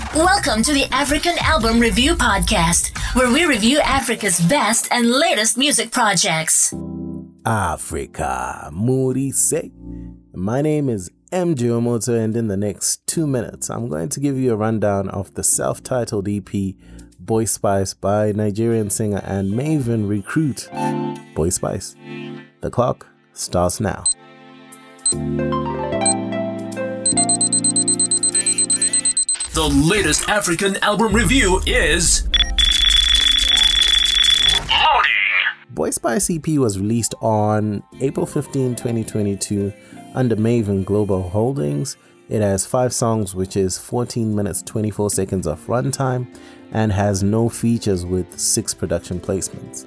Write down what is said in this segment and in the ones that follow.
Welcome to the African Album Review Podcast, where we review Africa's best and latest music projects. Africa, Moody say. My name is MJ Omoto, and in the next 2 minutes, I'm going to give you a rundown of the self-titled EP, Boy Spice, by Nigerian singer and Maven recruit, Boy Spice. The clock starts now. The latest African album review is Loading. Boy Spice EP was released on April 15, 2022 under Maven Global Holdings. It has 5 songs, which is 14 minutes 24 seconds of runtime, and has no features with 6 production placements.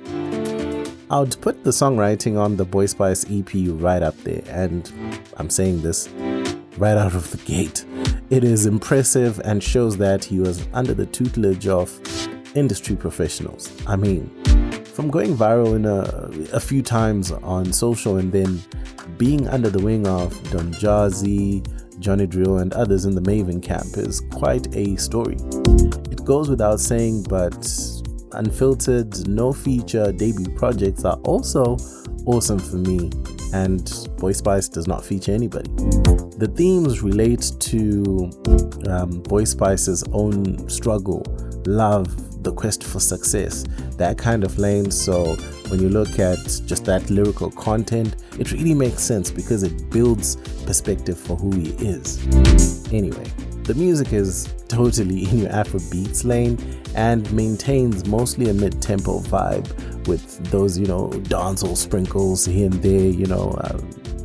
I would put the songwriting on the Boy Spice EP right up there, and I'm saying this right out of the gate. It is impressive and shows that he was under the tutelage of industry professionals. I mean, from going viral in a few times on social and then being under the wing of Don Jazzy, Johnny Drill, and others in the Maven camp is quite a story. It goes without saying, but unfiltered, no feature debut projects are also awesome for me, and Boy Spice does not feature anybody. The themes relate to Boy Spice's own struggle, love, the quest for success, that kind of lane. So when you look at just that lyrical content, it really makes sense because it builds perspective for who he is. Anyway, the music is totally in your Afrobeats lane and maintains mostly a mid-tempo vibe with those, dancehall sprinkles here and there,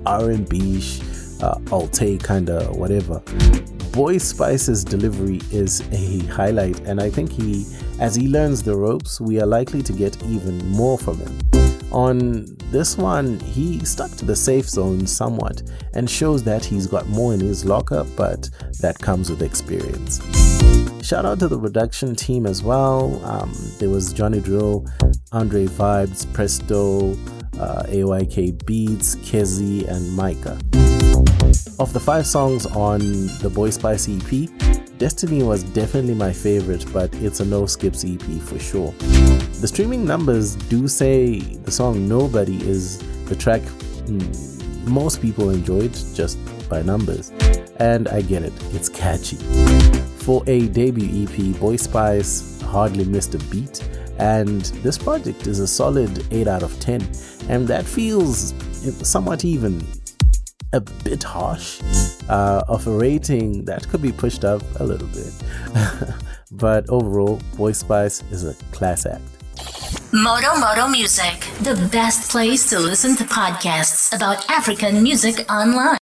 R&B, alt kind of whatever. Boy Spice's delivery is a highlight, and I think as he learns the ropes, we are likely to get even more from him. On this one, he stuck to the safe zone somewhat and shows that he's got more in his locker, but that comes with experience. Shout out to the production team as well. There was Johnny Drill, Andre Vibes, Presto, AYK Beats, Kezi, and Micah. Of the 5 songs on the Boy Spice EP, Destiny was definitely my favorite, but it's a no-skips EP for sure. The streaming numbers do say the song Nobody is the track most people enjoyed just by numbers, and I get it, it's catchy. For a debut EP, Boy Spice hardly missed a beat, and this project is a solid 8 out of 10, and that feels somewhat even a bit harsh of a rating that could be pushed up a little bit. But overall, Boy Spice is a class act. Moto Music, the best place to listen to podcasts about African music online.